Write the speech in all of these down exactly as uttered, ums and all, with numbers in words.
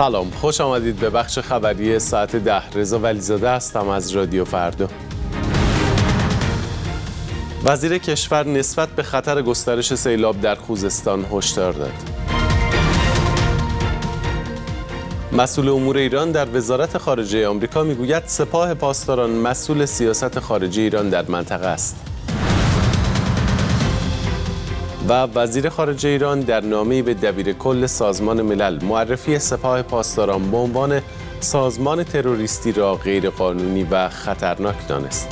سلام، خوش آمدید به بخش خبری ساعت ده. رضا ولیزاده هستم از رادیو فردا. وزیر کشور نسبت به خطر گسترش سیلاب در خوزستان هشدار داد. مسئول امور ایران در وزارت خارجه آمریکا میگوید سپاه پاسداران مسئول سیاست خارجی ایران در منطقه است. و وزیر خارجه ایران در نامه‌ای به دبیرکل سازمان ملل معرفی سپاه پاسداران به عنوان سازمان تروریستی را غیرقانونی و خطرناک دانست.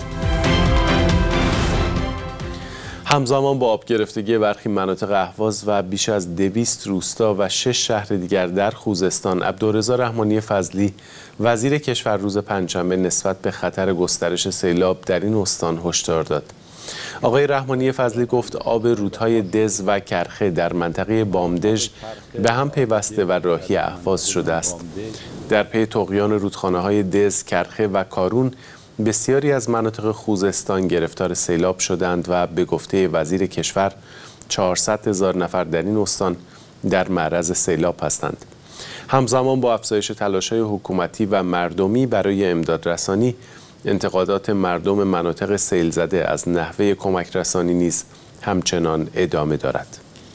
همزمان با آب گرفتگی برخی مناطق اهواز و بیش از دویست روستا و شش شهر دیگر در خوزستان، عبدالرضا رحمانی فضلی وزیر کشور روز پنجشنبه نسبت به خطر گسترش سیلاب در این استان هشدار داد. آقای رحمانی فضلی گفت آب رودهای دز و کرخه در منطقه بامدژ به هم پیوسته و راهی اهواز شده است. در پی طغیان رودخانه‌های دز، کرخه و کارون بسیاری از مناطق خوزستان گرفتار سیلاب شدند و به گفته وزیر کشور چهارصد هزار نفر در این استان در معرض سیلاب هستند. همزمان با افزایش تلاش‌های حکومتی و مردمی برای امدادرسانی، انتقادات مردم مناطق سیل زده از نحوه کمک رسانی نیز همچنان ادامه دارد.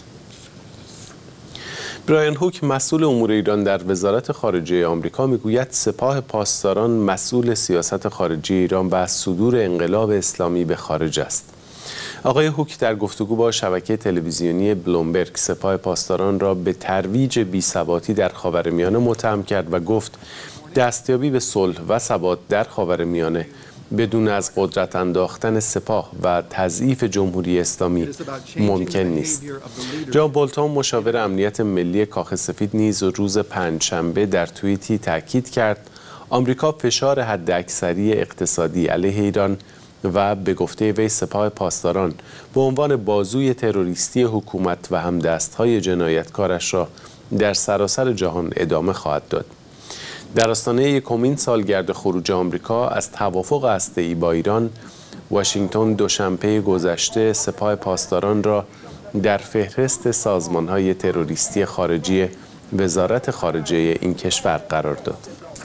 برایان هوک مسئول امور ایران در وزارت خارجه آمریکا میگوید سپاه پاسداران مسئول سیاست خارجی ایران و صدور انقلاب اسلامی به خارج است. آقای هوک در گفتگو با شبکه تلویزیونی بلومبرگ سپاه پاسداران را به ترویج بی‌ثباتی در خاورمیانه متهم کرد و گفت دستیابی به صلح و ثبات در خاورمیانه بدون از قدرت انداختن سپاه و تضعیف جمهوری اسلامی ممکن نیست. جان بولتون مشاور امنیت ملی کاخ سفید نیز روز پنجشنبه در توییتی تاکید کرد آمریکا فشار حداکثری اقتصادی علیه ایران و به گفته وی سپاه پاسداران به عنوان بازوی تروریستی حکومت و همدست‌های جنایتکارش را در سراسر جهان ادامه خواهد داد. در آستانه یکمین سالگرد خروج آمریکا از توافق هسته‌ای با ایران، واشنگتن دوشنبه گذشته سپاه پاسداران را در فهرست سازمان‌های تروریستی خارجی وزارت خارجه این کشور قرار داد.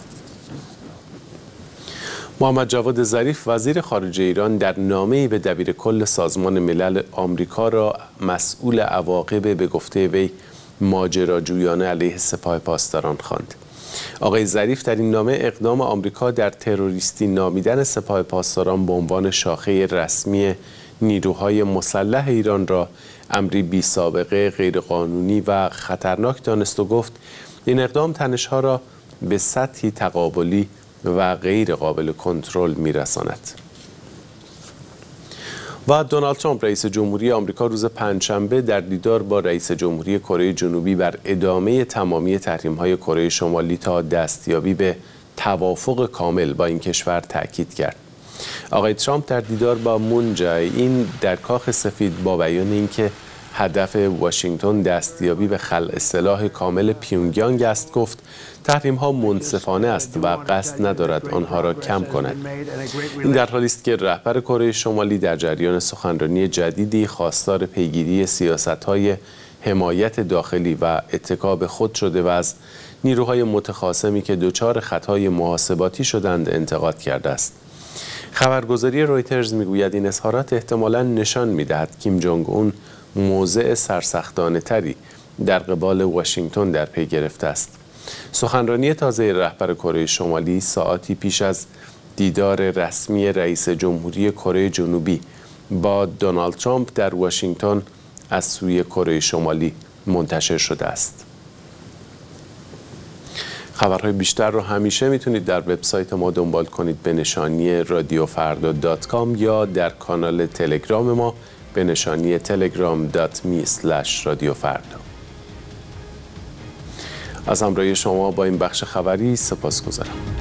محمد جواد ظریف وزیر خارجه ایران در نامه‌ای به دبیرکل سازمان ملل آمریکا را مسئول عواقب به گفته وی ماجراجویانه علیه سپاه پاسداران خواند. آقای ظریف در این نامه اقدام آمریکا در تروریستی نامیدن سپاه پاسداران به عنوان شاخه رسمی نیروهای مسلح ایران را امری بی سابقه، غیرقانونی و خطرناک دانست و گفت این اقدام تنش‌ها را به سطحی تقابلی و غیر قابل کنترل می‌رساند. و دونالد ترامپ رئیس جمهوری آمریکا روز پنجشنبه در دیدار با رئیس جمهوری کره جنوبی بر ادامه تمامی تحریم‌های کره شمالی تا دستیابی به توافق کامل با این کشور تاکید کرد. آقای ترامپ در دیدار با مون جه-این در کاخ سفید با بیان اینکه هدف واشنگتن دستیابی به خلع سلاح کامل پیونگیانگ است گفت تحریم‌ها منصفانه است و قصد ندارد آنها را کم کند. این در حالی است که رهبر کره شمالی در جریان سخنرانی جدیدی خواستار پیگیری سیاست‌های حمایت داخلی و اتکا به خود شده و از نیروهای متخاصمی که دچار خطای محاسباتی شدند انتقاد کرده است. خبرگزاری رویترز میگوید این اظهارات احتمالاً نشان می‌دهد کیم جونگ اون موضع سرسختانه تری در قبال واشنگتن در پی گرفته است. سخنرانی تازه رهبر کره شمالی ساعاتی پیش از دیدار رسمی رئیس جمهوری کره جنوبی با دونالد ترامپ در واشنگتن از سوی کره شمالی منتشر شده است. خبرهای بیشتر رو همیشه میتونید در وبسایت ما دنبال کنید به نشانی رادیو فردا دات کام یا در کانال تلگرام ما به نشانی تلگرام دات می اسلش رادیو فردا. از همراهی شما با این بخش خبری سپاسگزارم.